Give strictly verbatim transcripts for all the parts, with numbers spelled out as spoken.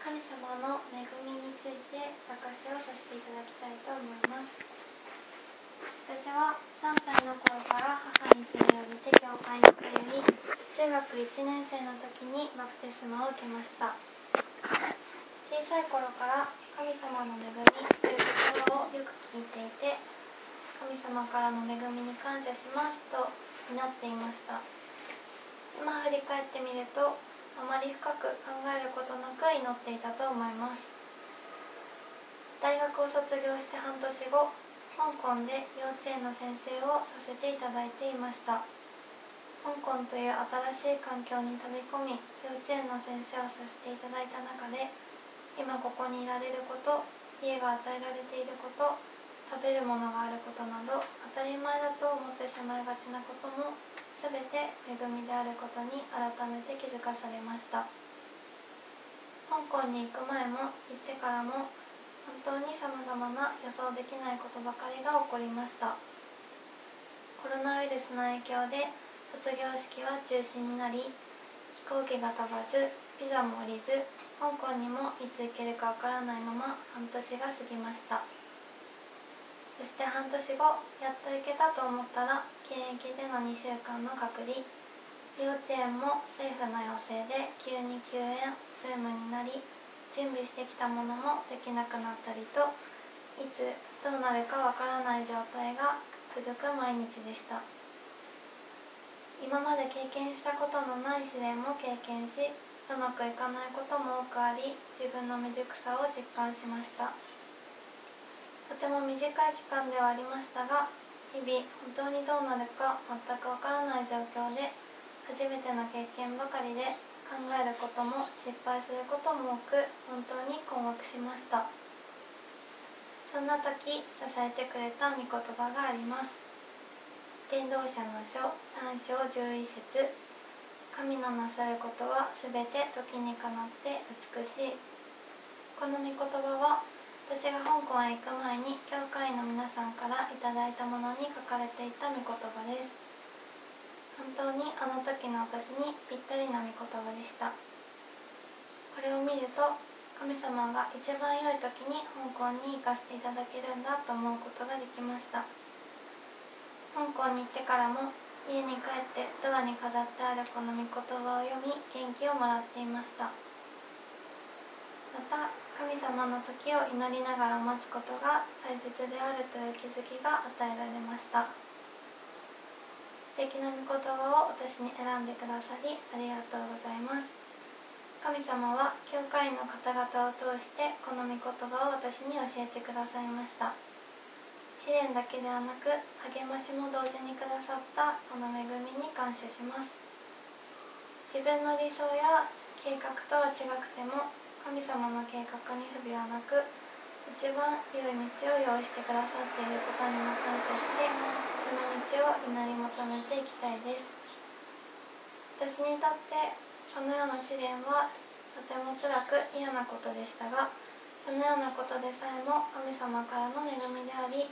神様の恵みについて証しをさせていただきたいと思います。私はさんさいの頃から母に連れられて教会に通い、中学いちねん生の時にバプテスマを受けました。小さい頃から神様の恵みという言葉をよく聞いていて、神様からの恵みに感謝しますと祈っていました。今振り返ってみると、あまり深く考えることなく祈っていたと思います。大学を卒業して半年後、香港で幼稚園の先生をさせていただいていました。香港という新しい環境に飛び込み、幼稚園の先生をさせていただいた中で、今ここにいられること、家が与えられていること、食べるものがあることなど、当たり前だと思ってしまいがちなことも、すべて恵みであることに改めて気づかされました。香港に行く前も行ってからも本当にさまざまな予想できないことばかりが起こりました。コロナウイルスの影響で卒業式は中止になり、飛行機が飛ばず、ビザも降りず、香港にもいつ行けるかわからないまま半年が過ぎました。そして半年後、やっと行けたと思ったら、検疫でのにしゅうかんの隔離、幼稚園も政府の要請で急に休園、ズームになり、準備してきたものもできなくなったりと、いつどうなるかわからない状態が続く毎日でした。今まで経験したことのない試練も経験し、うまくいかないことも多くあり、自分の未熟さを実感しました。とても短い期間ではありましたが、日々本当にどうなるか全くわからない状況で、初めての経験ばかりで、考えることも失敗することも多く、本当に困惑しました。そんな時、支えてくれた御言葉があります。伝道者の書さん章じゅういっ節、神のなさることはすべて時にかなって美しい。この御言葉は、私が香港へ行く前に教会員の皆さんからいただいたものに書かれていた御言葉です。本当にあの時の私にぴったりな御言葉でした。これを見ると、神様が一番良い時に香港に行かせていただけるんだと思うことができました。香港に行ってからも、家に帰ってドアに飾ってあるこの御言葉を読み、元気をもらっていました。また、神様の時を祈りながら待つことが大切であるという気づきが与えられました。素敵な御言葉を私に選んでくださりありがとうございます。神様は教会員の方々を通してこの御言葉を私に教えてくださいました。試練だけではなく励ましも同時にくださったこの恵みに感謝します。自分の理想や計画とは違くても、神様の計画に不備はなく、一番良い道を用意してくださっていることにも感謝して、その道を祈り求めていきたいです。私にとってこのような試練はとても辛く嫌なことでしたが、そのようなことでさえも神様からの恵みであり、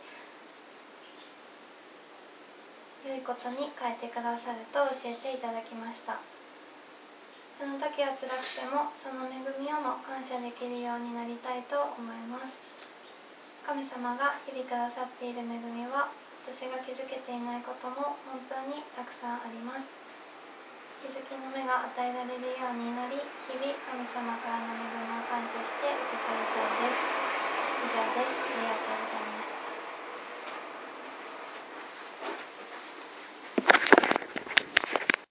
良いことに変えてくださると教えていただきました。その時は辛くても、その恵みをも感謝できるようになりたいと思います。神様が日々くださっている恵みは、私が気づけていないことも本当にたくさんあります。気づきの目が与えられるように祈り、日々神様からの